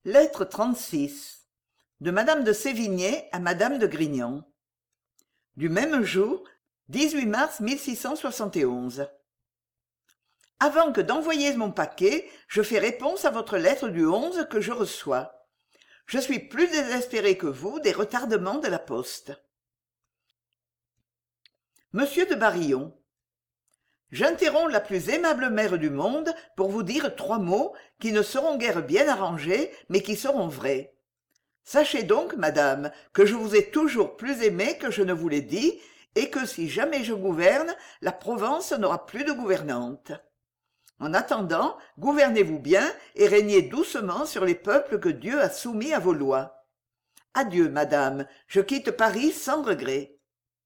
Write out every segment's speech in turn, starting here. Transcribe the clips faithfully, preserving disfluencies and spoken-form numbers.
Lettre trente-six de Madame de Sévigné à Madame de Grignan. Du même jour, dix-huit mars mille six cent soixante et onze. Avant que d'envoyer mon paquet, je fais réponse à votre lettre du onze que je reçois. Je suis plus désespéré que vous des retardements de la poste. Monsieur de Barillon. J'interromps la plus aimable mère du monde pour vous dire trois mots qui ne seront guère bien arrangés, mais qui seront vrais. Sachez donc, madame, que je vous ai toujours plus aimé que je ne vous l'ai dit, et que si jamais je gouverne, la Provence n'aura plus de gouvernante. En attendant, gouvernez-vous bien et régnez doucement sur les peuples que Dieu a soumis à vos lois. Adieu, madame, je quitte Paris sans regret.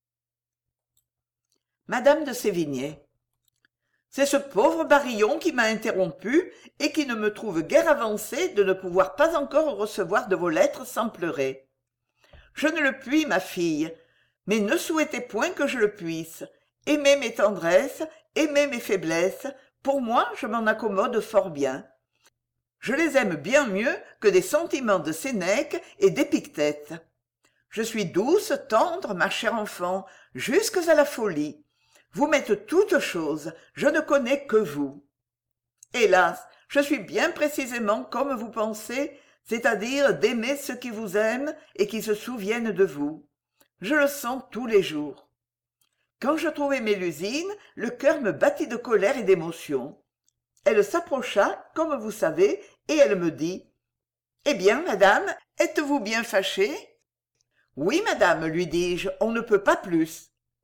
Madame de Sévigné. C'est ce pauvre Barillon qui m'a interrompu et qui ne me trouve guère avancé de ne pouvoir pas encore recevoir de vos lettres sans pleurer. Je ne le puis, ma fille, mais ne souhaitez point que je le puisse. Aimez mes tendresses, aimez mes faiblesses, pour moi je m'en accommode fort bien. Je les aime bien mieux que des sentiments de Sénèque et d'Épictète. Je suis douce, tendre, ma chère enfant, jusque à la folie. Vous m'êtes toute chose, je ne connais que vous. Hélas, je suis bien précisément comme vous pensez, c'est-à-dire d'aimer ceux qui vous aiment et qui se souviennent de vous. Je le sens tous les jours. Quand je trouvai Mélusine, le cœur me battit de colère et d'émotion. Elle s'approcha, comme vous savez, et elle me dit « Eh bien, madame, êtes-vous bien fâchée ?»« Oui, madame, lui dis-je, on ne peut pas plus. »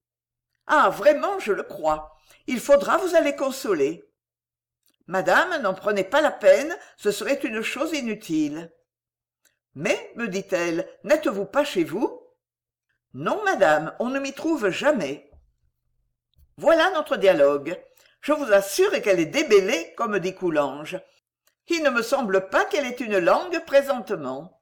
Ah, vraiment, je le crois. Il faudra vous aller consoler. Madame, n'en prenez pas la peine, ce serait une chose inutile. Mais, me dit-elle, n'êtes-vous pas chez vous? Non, madame, on ne m'y trouve jamais. Voilà notre dialogue. Je vous assure qu'elle est débellée, comme dit Coulanges. Il ne me semble pas qu'elle ait une langue présentement.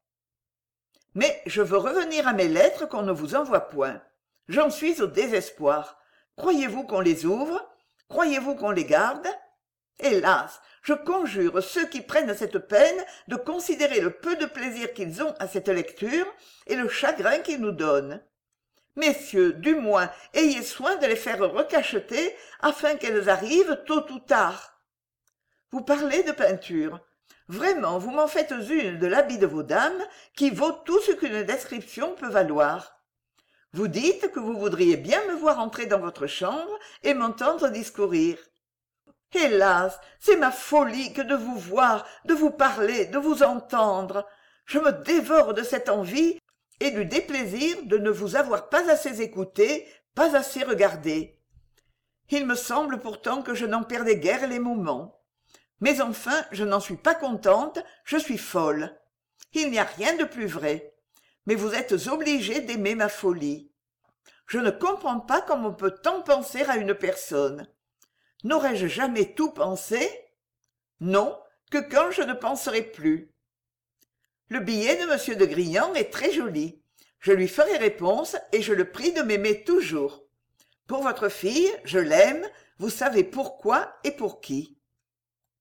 Mais je veux revenir à mes lettres qu'on ne vous envoie point. J'en suis au désespoir. Croyez-vous qu'on les ouvre? Croyez-vous qu'on les garde? Hélas, je conjure ceux qui prennent cette peine de considérer le peu de plaisir qu'ils ont à cette lecture et le chagrin qu'ils nous donnent. Messieurs, du moins, ayez soin de les faire recacheter afin qu'elles arrivent tôt ou tard. Vous parlez de peinture. Vraiment, vous m'en faites une de l'habit de vos dames qui vaut tout ce qu'une description peut valoir. Vous dites que vous voudriez bien me voir entrer dans votre chambre et m'entendre discourir. Hélas, c'est ma folie que de vous voir, de vous parler, de vous entendre. Je me dévore de cette envie et du déplaisir de ne vous avoir pas assez écouté, pas assez regardé. Il me semble pourtant que je n'en perdais guère les moments. Mais enfin, je n'en suis pas contente, je suis folle. Il n'y a rien de plus vrai. Mais vous êtes obligé d'aimer ma folie. Je ne comprends pas comment on peut tant penser à une personne. N'aurais-je jamais tout pensé? Non, que quand je ne penserai plus. Le billet de monsieur de Grignan est très joli. Je lui ferai réponse et je le prie de m'aimer toujours. Pour votre fille, je l'aime, vous savez pourquoi et pour qui.